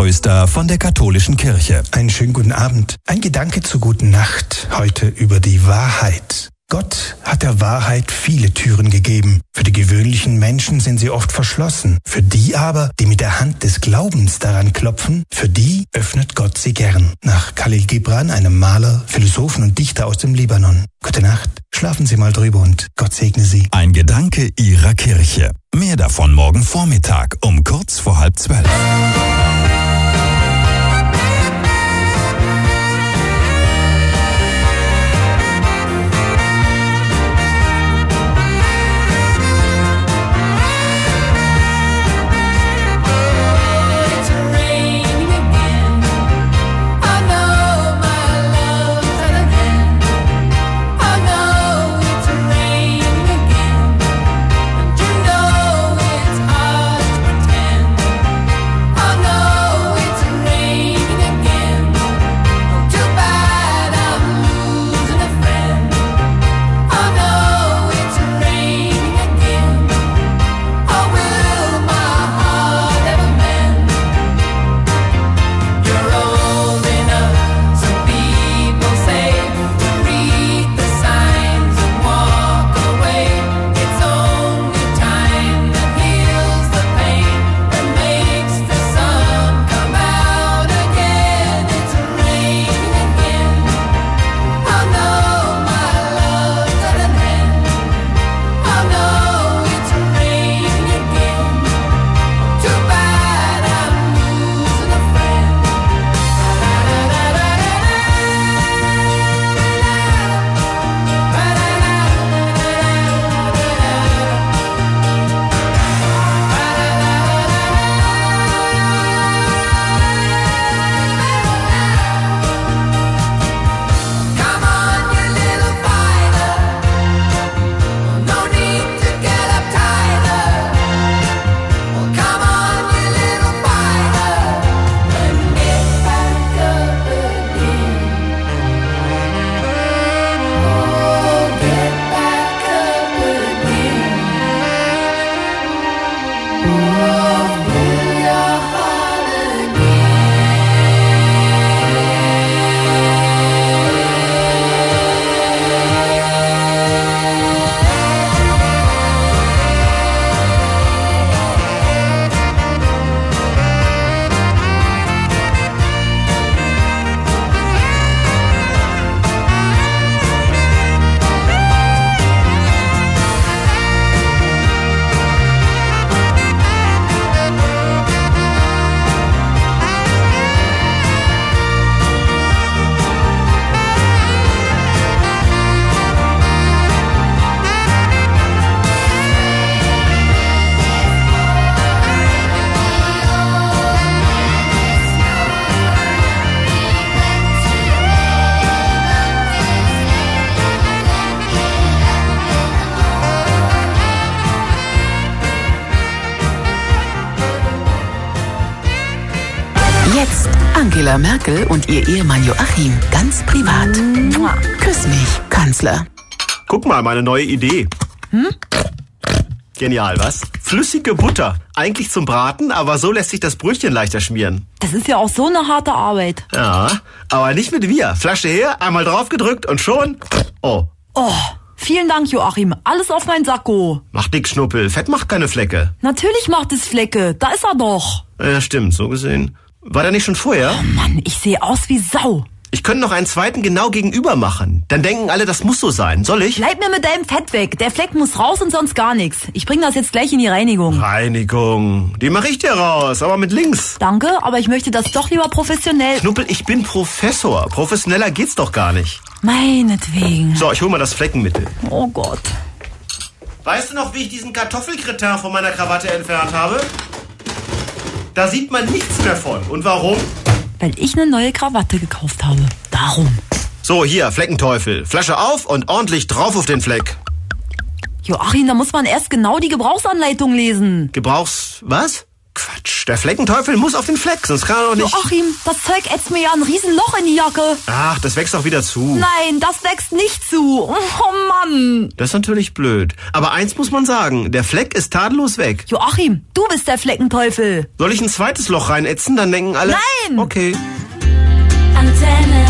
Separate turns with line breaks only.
Tröster von der katholischen Kirche.
Einen schönen guten Abend. Ein Gedanke zur guten Nacht. Heute über die Wahrheit. Gott hat der Wahrheit viele Türen gegeben. Für die gewöhnlichen Menschen sind sie oft verschlossen. Für die aber, die mit der Hand des Glaubens daran klopfen, für die öffnet Gott sie gern. Nach Khalil Gibran, einem Maler, Philosophen und Dichter aus dem Libanon. Gute Nacht, schlafen Sie mal drüber und Gott segne Sie.
Ein Gedanke Ihrer Kirche. Mehr davon morgen Vormittag um kurz vor 11:30.
Angela Merkel und ihr Ehemann Joachim, ganz privat. Küss mich, Kanzler.
Guck mal, meine neue Idee. Genial, was? Flüssige Butter. Eigentlich zum Braten, aber so lässt sich das Brötchen leichter schmieren.
Das ist ja auch so eine harte Arbeit.
Ja, aber nicht mit wir. Flasche her, einmal draufgedrückt und schon... Oh.
Oh, vielen Dank, Joachim. Alles auf mein Sakko.
Macht nix, Schnuppel. Fett macht keine Flecke.
Natürlich macht es Flecke. Da ist er doch.
Ja, stimmt, so gesehen. War der nicht schon vorher?
Oh Mann, ich sehe aus wie Sau.
Ich könnte noch einen zweiten genau gegenüber machen. Dann denken alle, das muss so sein. Soll ich?
Bleib mir mit deinem Fett weg. Der Fleck muss raus und sonst gar nichts. Ich bring das jetzt gleich in die Reinigung.
Reinigung? Die mache ich dir raus, aber mit links.
Danke, aber ich möchte das doch lieber professionell...
Schnuppel, ich bin Professor. Professioneller geht's doch gar nicht.
Meinetwegen.
So, ich hol mal das Fleckenmittel.
Oh Gott.
Weißt du noch, wie ich diesen Kartoffelkretin von meiner Krawatte entfernt habe? Da sieht man nichts mehr von. Und warum?
Weil ich eine neue Krawatte gekauft habe. Darum.
So, hier, Fleckenteufel. Flasche auf und ordentlich drauf auf den Fleck.
Joachim, da muss man erst genau die Gebrauchsanleitung lesen.
Was? Quatsch, der Fleckenteufel muss auf den Fleck, sonst kann er doch nicht...
Joachim, das Zeug ätzt mir ja ein Riesenloch in die Jacke.
Ach, das wächst auch wieder zu.
Nein, das wächst nicht zu. Oh Mann.
Das ist natürlich blöd. Aber eins muss man sagen, der Fleck ist tadellos weg.
Joachim, du bist der Fleckenteufel.
Soll ich ein zweites Loch reinätzen, dann denken alle...
Nein!
Okay.
Antenne.